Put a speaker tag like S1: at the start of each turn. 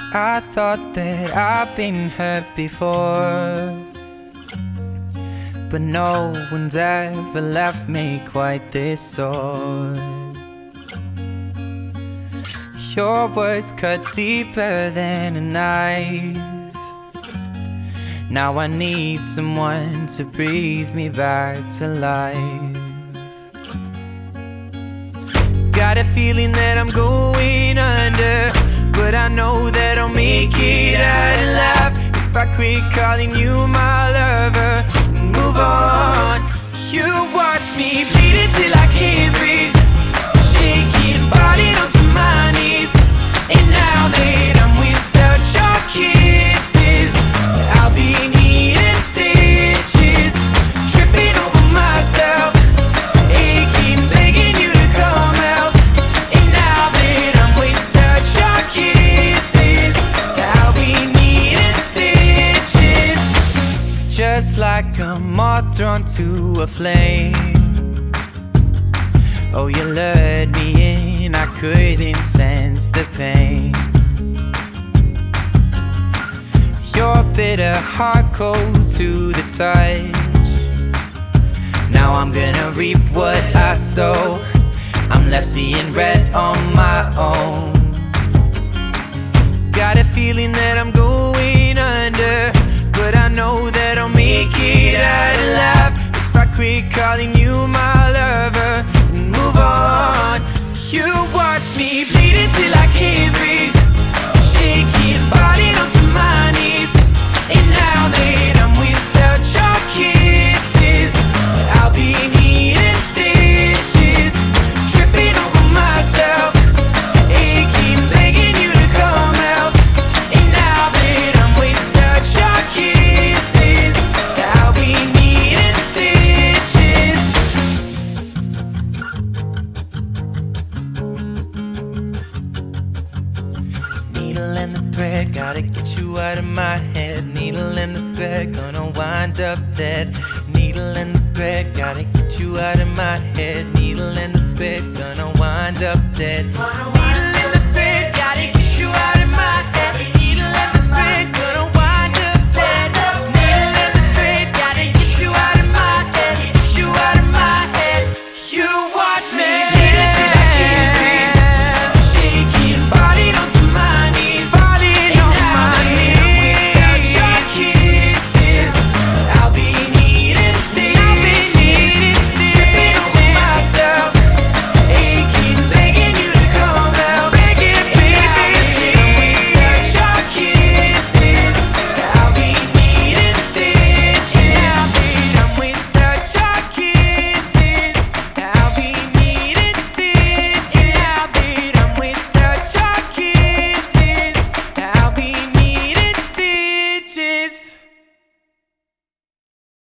S1: I thought that I've been hurt before, but no one's ever left me quite this sore. Your words cut deeper than a knife. Now I need someone to breathe me back to life. Got a feeling that I'm going under, but I know that I'll make it out alive if I quit calling you my lover and move on. You watch me bleed till I can't breathe, shaking, falling onto my knees. And now that I'm without your kisses, I'll be needing stitches, tripping over myself, aching, begging you to come out. And now that I'm without your kisses, I'll be needing stitches, just like a moth drawn to a flame. Oh, you lured me in, I couldn't sense the pain. Your bitter heart cold to the touch. Now I'm gonna reap what I sow. I'm left seeing red on my own. Got a feeling that I'm going under, but I know that I'll make it out alive if I quit calling you my lover and move on. You watch me bleed till I can't breathe, shaking, falling onto my knees. And now that I'm without your kisses, I'll be needing stitches, tripping over myself, aching, begging you to come out. And now that I'm without your kisses, I'll be needing stitches. Needle and the thread, gotta get you out of my head. Needle and the thread, gonna wind up dead. Needle and the thread, gotta get you out of my head. Needle and the thread, gonna wind up dead. Needle